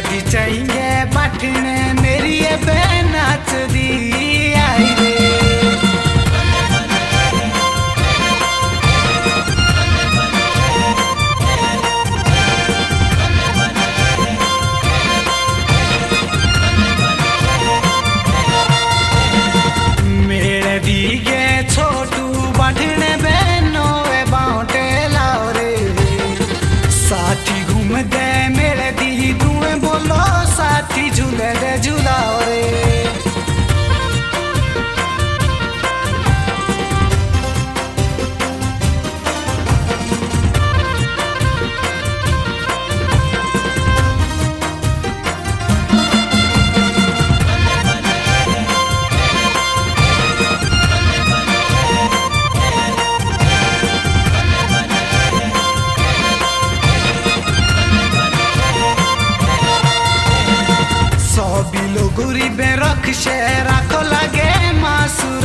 दी चाहिए बटने मेरी ये नाच दी आई रे। मेरे दी गे छोटू बटने बहनो वे बाउंटे लाओ रे। साथी घूम दे मेरे दी तुए बोलो साथी झूले दे झूलाओ रे। गुरी बे रख शे राखो लगे मासू